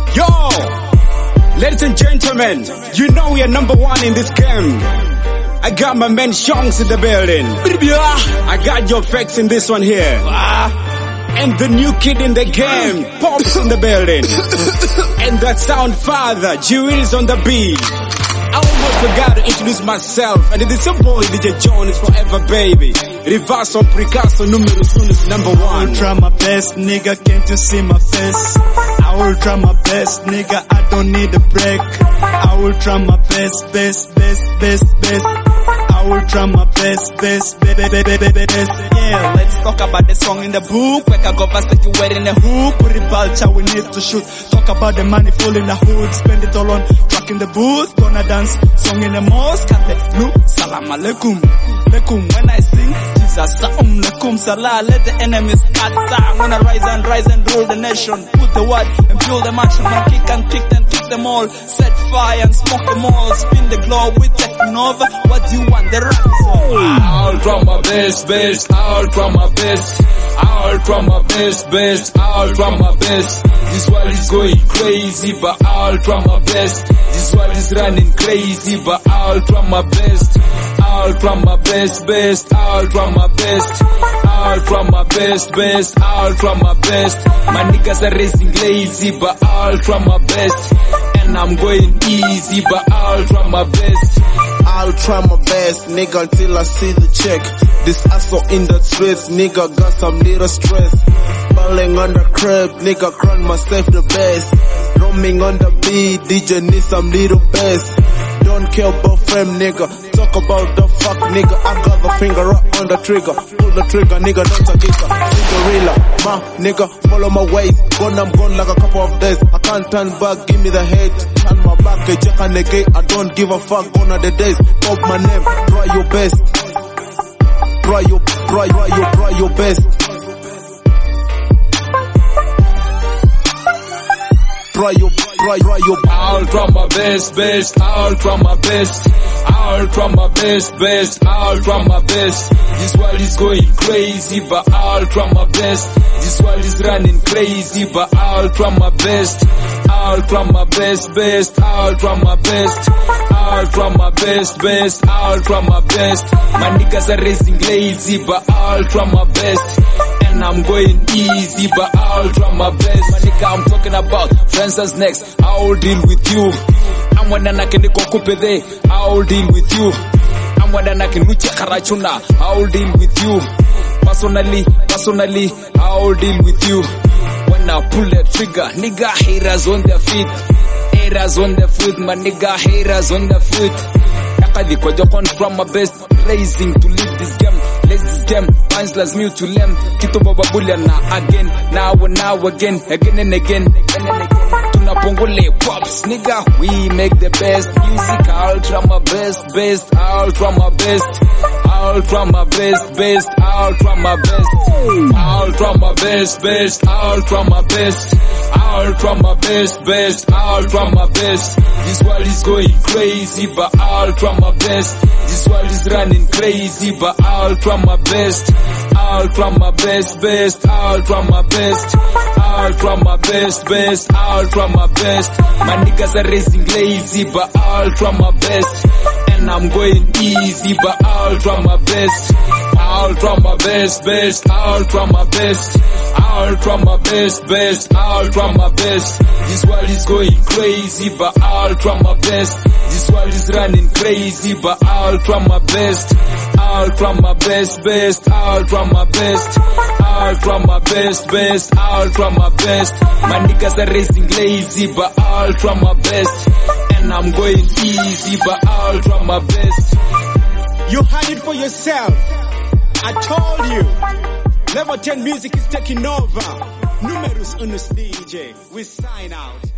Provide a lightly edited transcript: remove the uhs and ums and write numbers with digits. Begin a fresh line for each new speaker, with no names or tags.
Yo, ladies and gentlemen, you know we are number one in this game. I got my man Shongs in the building. I got your facts in this one here. And the new kid in the game, Pops in the building. And that sound father, Jewel's on the beat. I almost forgot to introduce myself. And it is your boy DJ John is forever baby. Reverse on Picasso, numerous units number one.
I will try my best, nigga, can't you see my face? I will try my best, nigga, I don't need a break. I will try my best. I will try my best. Yeah, let's talk about the song in the book. Wake up, go fast like you wearing a hook. Put it vulture, we need to shoot. Talk about the money full in the hood. Spend it all on truck in the booth. Gonna dance, song in the mosque. Salam alaikum. When I sing, Jesus, alaikum salah. Let the enemies scatter. I'm gonna rise and rule the nation. Put the word and build the mansion. Man, kick and kick them all. Set fire and smoke them all. Spin the globe, we taking over. What do you want? The rap song.
I'll try my best. I'll try my best. I'll try my best. I'll try my best. This world is going crazy, but I'll try my best. This world is running crazy, but I'll try my best. I'll try my best. I'll try my best. I'll try my best. I'll try my best. My niggas are racing lazy, but I'll try my best. And I'm going easy, but I'll try my best.
I'll try my best, nigga, until I see the check. This asshole in the streets, nigga, got some little stress. Balling on the crib, nigga, crown myself the best. Roaming on the beat, DJ need some little bass. Don't care about fame, nigga, talk about the fuck, nigga. I got the finger up on the trigger. Pull the trigger, nigga, don't a giga. Cinderella, ma, nigga, follow my ways. I'm gone like a couple of days. I can't turn back, give me the head. Turn my back, jack and negate. I don't give a fuck, gone are the days. Pop my name, try your best. Try your best. Try your
I'll try my best. I'll try my best. I'll try my best. I'll try my best. This world is going crazy, but I'll try my best. This world is running crazy, but I'll try my best. I'll try my best. I'll try my best. I'll try my best. I'll try my best. My niggas are racing lazy, but I'll try my best. And I'm going easy, but I'll try my best. My nigga, I'm talking about friends as next. I'll deal with you. I'm when I can go there. I'll deal with you. I'm when I can reach Karachuna. I'll deal with you. Personally, I'll deal with you. When I pull the trigger, nigga, haters on their feet. Haters on the foot, my nigga, haters on the foot. From my best, raising to lead this game. Let's this game, punch me to lem. Kito baba buliana again, now again and again. Tunapongole pops, nigga, we make the best music. I'll try my best. I'll try my best. I'll try my best. I'll try my best. I'll try my best. I'll try my best. I'll try my best. I'll try my best. This world is going crazy, but I'll try my best. This world is running crazy, but I'll try my best. I'll try my best. I'll try my best. I'll try my best. I'll try my best. My niggas are racing lazy, but I'll try my best. And I'm going easy, but I'll try my best. I'll try my best. I'll try my best. I'll try my best. I'll try my best. This world is going crazy, but I'll try my best. This world is running crazy, but I'll try my best. I'll try my best. I'll try my best. I'll try my best. I'll try my best. My niggas are racing lazy, but I'll try my best. And I'm going easy, but I'll try my best.
You had it for yourself. I told you. Level 10 music is taking over. Numerous Unus DJ. We sign out.